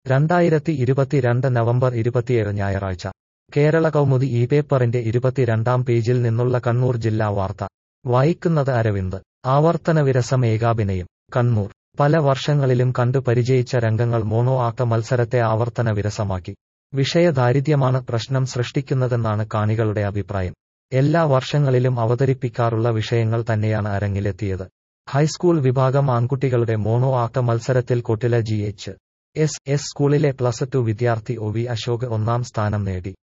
2022 November 27 ഞായറാഴ്ച കേരള കൗമുദി ഈ പേപ്പറിന്റെ 22-ാം പേജിൽ നിന്നുള്ള കണ്ണൂർ ജില്ലാ വാർത്ത വായിക്കുന്നത് അരവിന്ദ്. ആവർത്തനവിരസം ഏകാഭിനയം. കണ്ണൂർ. പല വർഷങ്ങളിലും കണ്ടു പരിചയിച്ച രംഗങ്ങൾ മോണോ ആക്ട് മത്സരത്തെ ആവർത്തനവിരസമാക്കി. വിഷയദാരിദ്ര്യമാണ് പ്രശ്നം സൃഷ്ടിക്കുന്നതെന്നാണ് കാണികളുടെ അഭിപ്രായം. എല്ലാ വർഷങ്ങളിലും അവതരിപ്പിക്കാറുള്ള വിഷയങ്ങൾ തന്നെയാണ് അരങ്ങിലെത്തിയത്. ഹൈസ്കൂൾ വിഭാഗം ആൺകുട്ടികളുടെ മോണോ ആക്ട് മത്സരത്തിൽ കൊട്ടില GH. എസ്. സ്കൂളിലെ +2 വിദ്യാർത്ഥി ഒ. വി. അശോക് ഒന്നാം സ്ഥാനം നേടി.